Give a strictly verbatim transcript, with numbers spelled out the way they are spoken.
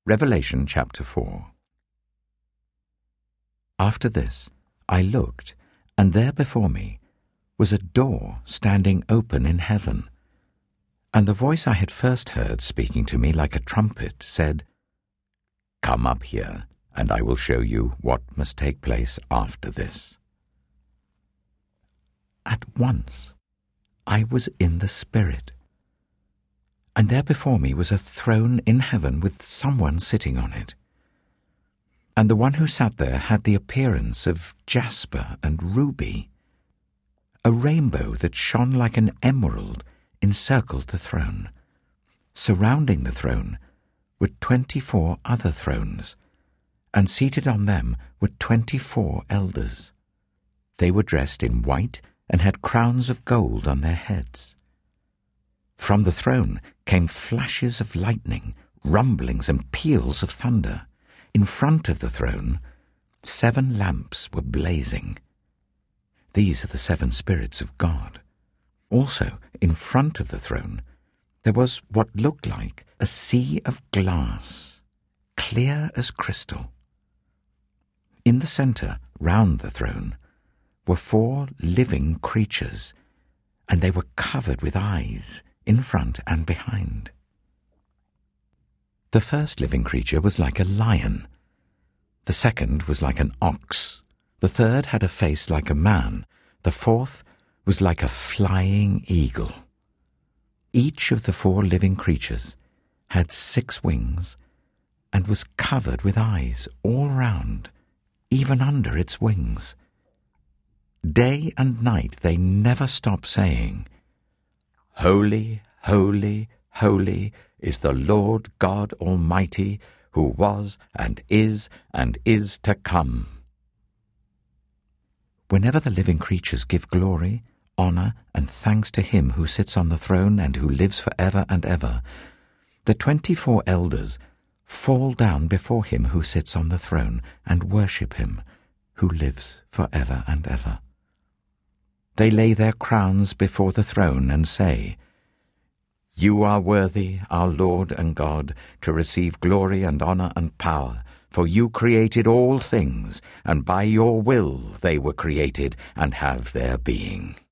Revelation chapter four. After this I looked, and there before me was a door standing open in heaven. And the voice I had first heard speaking to me like a trumpet said, "Come up here, and I will show you what must take place after this." At once I was in the Spirit, and there before me was a throne in heaven with someone sitting on it. And the one who sat there had the appearance of jasper and ruby. A rainbow that shone like an emerald encircled the throne. Surrounding the throne were twenty-four other thrones, and seated on them were twenty-four elders. They were dressed in white and had crowns of gold on their heads. From the throne came flashes of lightning, rumblings and peals of thunder. In front of the throne, seven lamps were blazing. These are the seven spirits of God. Also, in front of the throne, there was what looked like a sea of glass, clear as crystal. In the center, round the throne, were four living creatures, and they were covered with eyes in front and behind. The first living creature was like a lion. The second was like an ox. The third had a face like a man. The fourth was like a flying eagle. Each of the four living creatures had six wings and was covered with eyes all round, even under its wings. Day and night they never stop saying, "Holy, holy, holy is the Lord God Almighty, who was and is and is to come." Whenever the living creatures give glory, honor, and thanks to him who sits on the throne and who lives forever and ever, the twenty-four elders fall down before him who sits on the throne and worship him who lives forever and ever. They lay their crowns before the throne and say, "You are worthy, our Lord and God, to receive glory and honor and power, for you created all things, and by your will they were created and have their being."